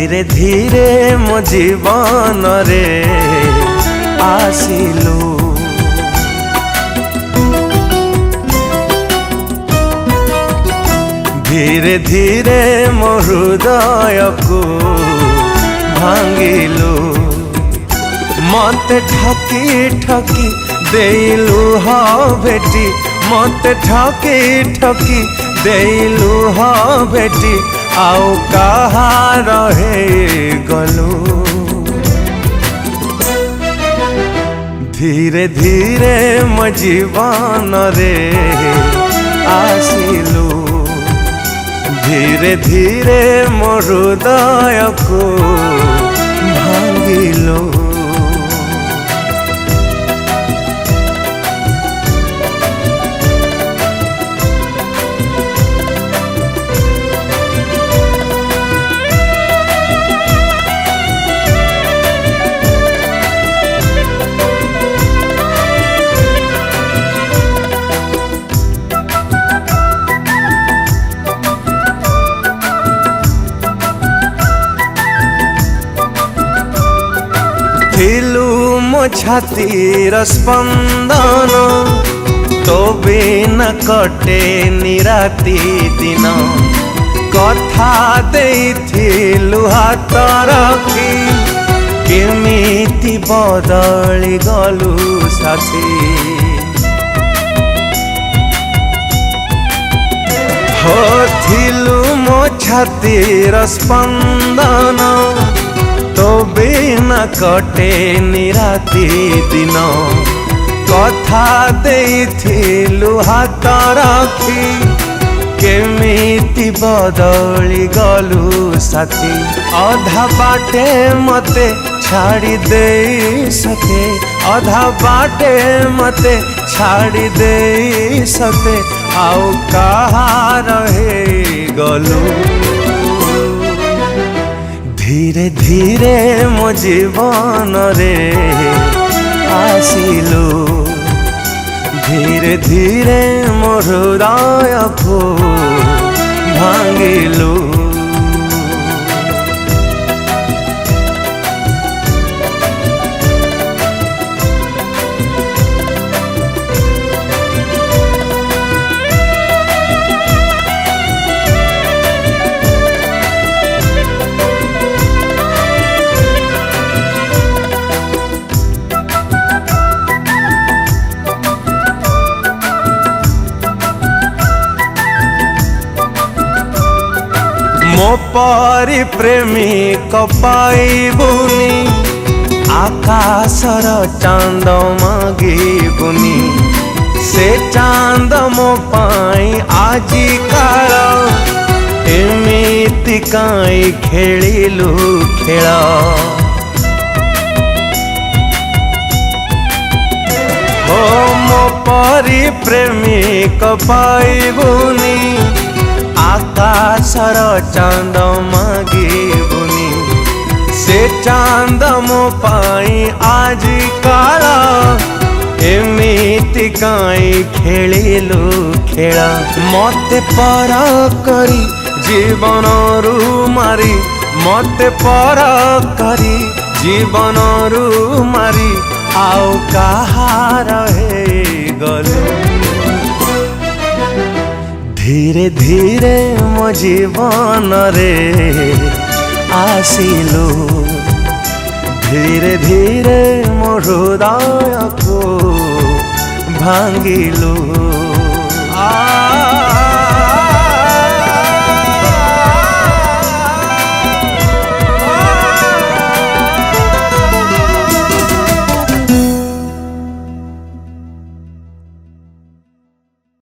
धीरे धीरे मो जीवन रे आसिलु। धीरे धीरे मो हृदय को भांगिलु। मते ठकी ठकी देलु हा बेटी, मते ठकी ठकी देलु हा बेटी, आउ कहा रहे गलु। धीरे धीरे मो जीवन रे आसिलु। धीरे धीरे मो हृदय को भांगिलु। थिलु मो छातीर स्पंदन, तो बिना कटे निराती दिन। कथा देइथिलु हाथ रखी, केमिति बदली गलु साथी। हो थिलु मो छातीर स्पंदन, तो बिना कटे निराती दिन। कथा देइथिलु हाथ रखी, केमिति बदली गलु साथी। अधा बाटे मते छाड़ी दे सके, अधा बाटे मते छाड़ी दे सके, आउ कहा रहे गलु। धीरे धीरे मो जीवन रे आसिलु। धीरे धीरे मो हृदय को भांगिलु। मो परी प्रेमिक पाइबुनी, आकाशर चांद मागिबुनी। से चांद मो पाई आजी काल, एमिति काई खेलिलु खेल। हो मो परी प्रेमिक पाइबुनी, आकाशर चांद मागिबुनी। से चांद मो पाई आज काल, एमिति काई खेलिलु खेल। मते पर करी जीवन रु मारी, मते पर करी जीवन रु मारी, आउ कहा रहे गलु। धीरे धीरे मो जीवन रे आसिलु। धीरे धीरे मो हृदय को भांगिलु।